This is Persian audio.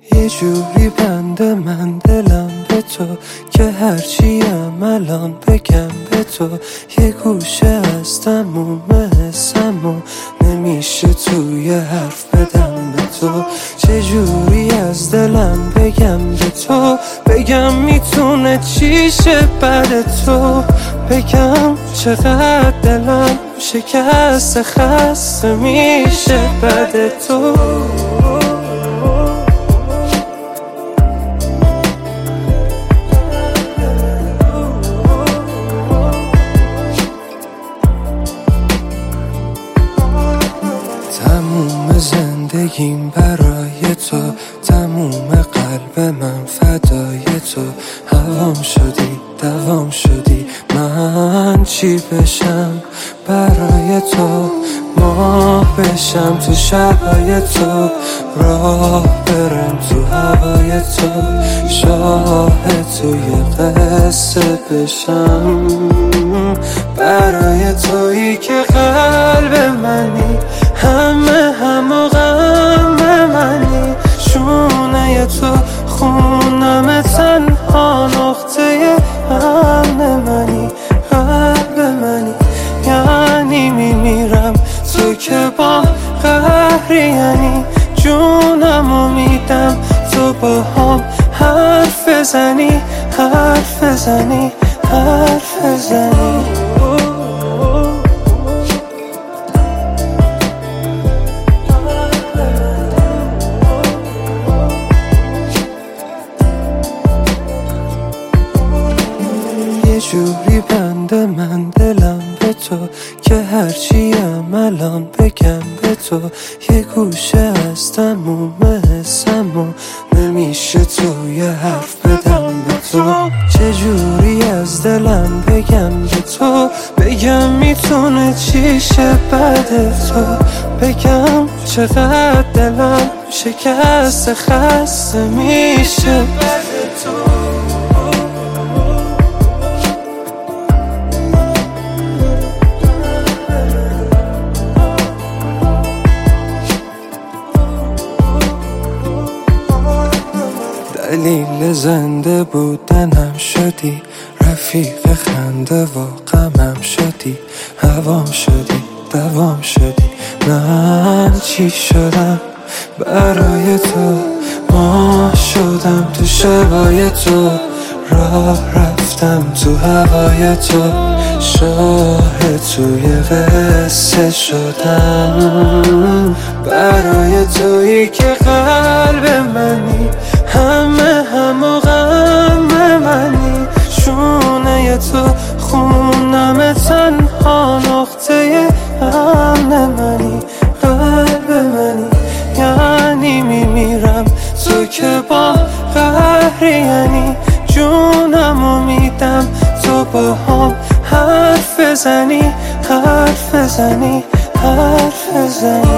یه جوری بنده من دلم به تو که هرچیم الان بگم به تو، یه گوشه از تموم حسم و نمیشه توی حرف بدم به تو. چجوری از دلم بگم به تو، بگم میتونه چی شه بعد تو، بگم چقدر دلم شکسته خسته میشه بعد تو. تموم زندگیم برای تو، تموم قلب من فدای تو. هوام شدی دوام شدی، من چی بشم برای تو، ماه بشم تو شبای تو، راه برم تو هوای تو، شاهد توی قصه بشم برای تویی که قلب منی، همه و غم منی، شونه تو خونم تنها نقطه امن منی، قلب منی، یعنی میمیرم تو که با قهری، یعنی جونمو میدم تو با هم حرف بزنی حرف بزنی حرف بزنی. یه جوری بنده من دلم به تو که هرچیم الان بگم به تو، یه گوشه از تموم حسم و نمیشه توی حرف بدم به تو. چجوری از دلم بگم به تو، بگم میتونه چی شه بعد تو، بگم چقدر دلم شکسته خسته میشه بعد تو. دلیل زنده بودنم شدی، رفیق خنده و غمم شدی، هوام شدی دوام شدی، من چی شدم برای تو، ماه شدم تو شبای تو، راه رفتم تو هوای تو، شاهد توی قصه شدم برای تویی که قلب منی، همه و غم منی، شونه تو خونم تنها نقطه امن منی، قلب منی، یعنی میمیرم تو که با قهری، یعنی جونمو میدم تو با هم حرف بزنی حرف بزنی حرف بزنی.